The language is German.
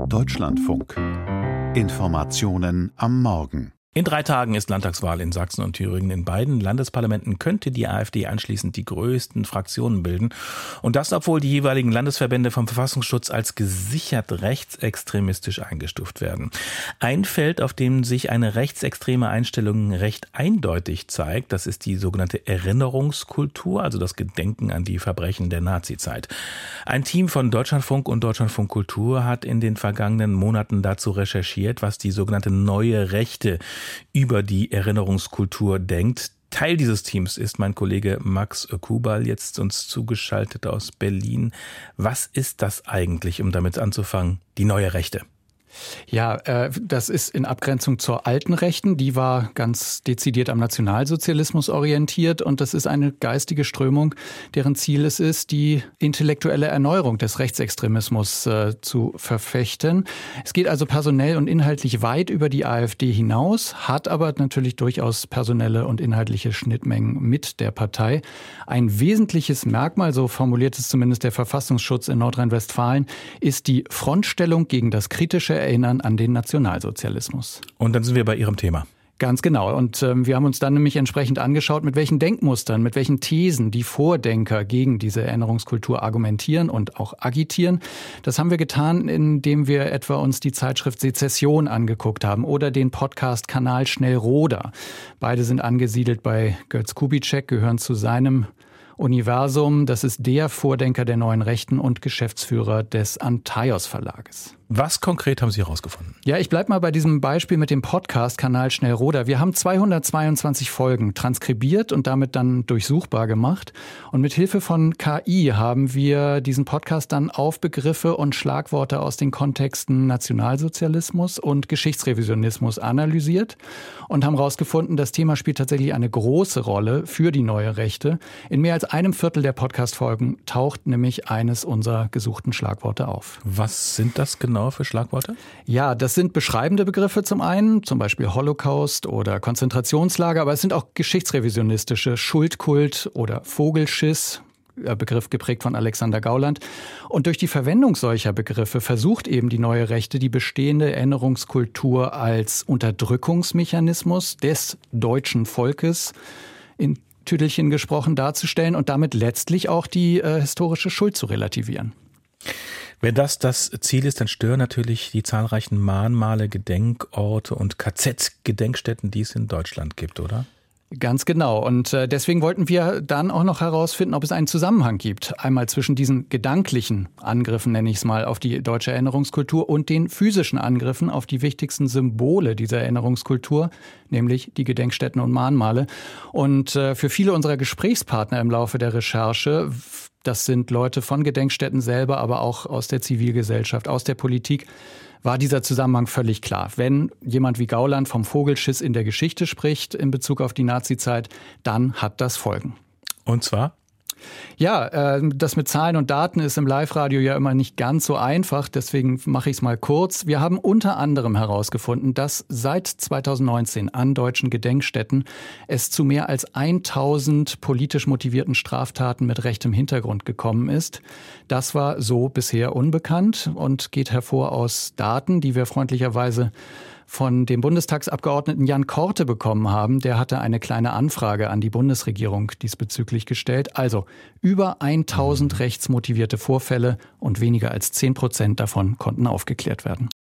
Deutschlandfunk. Informationen am Morgen. In 3 Tagen ist Landtagswahl in Sachsen und Thüringen. In beiden Landesparlamenten könnte die AfD anschließend die größten Fraktionen bilden. Und das, obwohl die jeweiligen Landesverbände vom Verfassungsschutz als gesichert rechtsextremistisch eingestuft werden. Ein Feld, auf dem sich eine rechtsextreme Einstellung recht eindeutig zeigt, das ist die sogenannte Erinnerungskultur, also das Gedenken an die Verbrechen der Nazizeit. Ein Team von Deutschlandfunk und Deutschlandfunk Kultur hat in den vergangenen Monaten dazu recherchiert, was die sogenannte neue Rechte über die Erinnerungskultur denkt. Teil dieses Teams ist mein Kollege Max Kubal, jetzt uns zugeschaltet aus Berlin. Was ist das eigentlich, um damit anzufangen, die neue Rechte? Ja, das ist in Abgrenzung zur alten Rechten. Die war ganz dezidiert am Nationalsozialismus orientiert. Und das ist eine geistige Strömung, deren Ziel es ist, die intellektuelle Erneuerung des Rechtsextremismus zu verfechten. Es geht also personell und inhaltlich weit über die AfD hinaus, hat aber natürlich durchaus personelle und inhaltliche Schnittmengen mit der Partei. Ein wesentliches Merkmal, so formuliert es zumindest der Verfassungsschutz in Nordrhein-Westfalen, ist die Frontstellung gegen das kritische Erinnern an den Nationalsozialismus. Und dann sind wir bei Ihrem Thema. Ganz genau. Und wir haben uns dann nämlich entsprechend angeschaut, mit welchen Denkmustern, mit welchen Thesen die Vordenker gegen diese Erinnerungskultur argumentieren und auch agitieren. Das haben wir getan, indem wir etwa uns die Zeitschrift Sezession angeguckt haben oder den Podcast Kanal Schnellroder. Beide sind angesiedelt bei Götz Kubitschek, gehören zu seinem Universum. Das ist der Vordenker der neuen Rechten und Geschäftsführer des Antaios Verlages. Was konkret haben Sie herausgefunden? Ja, ich bleibe mal bei diesem Beispiel mit dem Podcast Kanal Schnellroder. Wir haben 222 Folgen transkribiert und damit dann durchsuchbar gemacht. Und mit Hilfe von KI haben wir diesen Podcast dann auf Begriffe und Schlagworte aus den Kontexten Nationalsozialismus und Geschichtsrevisionismus analysiert und haben herausgefunden, das Thema spielt tatsächlich eine große Rolle für die neue Rechte. In mehr als einem Viertel der Podcast-Folgen taucht nämlich eines unserer gesuchten Schlagworte auf. Was sind das genau für Schlagworte? Ja, das sind beschreibende Begriffe zum einen, zum Beispiel Holocaust oder Konzentrationslager, aber es sind auch geschichtsrevisionistische Schuldkult oder Vogelschiss, Begriff geprägt von Alexander Gauland. Und durch die Verwendung solcher Begriffe versucht eben die neue Rechte, die bestehende Erinnerungskultur als Unterdrückungsmechanismus des deutschen Volkes in Tüdelchen gesprochen darzustellen und damit letztlich auch die historische Schuld zu relativieren. Wenn das Ziel ist, dann stören natürlich die zahlreichen Mahnmale, Gedenkorte und KZ-Gedenkstätten, die es in Deutschland gibt, oder? Ganz genau. Und deswegen wollten wir dann auch noch herausfinden, ob es einen Zusammenhang gibt. Einmal zwischen diesen gedanklichen Angriffen, nenne ich es mal, auf die deutsche Erinnerungskultur und den physischen Angriffen auf die wichtigsten Symbole dieser Erinnerungskultur, nämlich die Gedenkstätten und Mahnmale. Und für viele unserer Gesprächspartner im Laufe der Recherche, das sind Leute von Gedenkstätten selber, aber auch aus der Zivilgesellschaft, aus der Politik, war dieser Zusammenhang völlig klar. Wenn jemand wie Gauland vom Vogelschiss in der Geschichte spricht in Bezug auf die Nazizeit, dann hat das Folgen. Und zwar? Ja, das mit Zahlen und Daten ist im Live-Radio ja immer nicht ganz so einfach, deswegen mache ich es mal kurz. Wir haben unter anderem herausgefunden, dass seit 2019 an deutschen Gedenkstätten es zu mehr als 1000 politisch motivierten Straftaten mit rechtem Hintergrund gekommen ist. Das war so bisher unbekannt und geht hervor aus Daten, die wir freundlicherweise von dem Bundestagsabgeordneten Jan Korte bekommen haben. Der hatte eine kleine Anfrage an die Bundesregierung diesbezüglich gestellt. Also über 1000 rechtsmotivierte Vorfälle und weniger als 10% davon konnten aufgeklärt werden.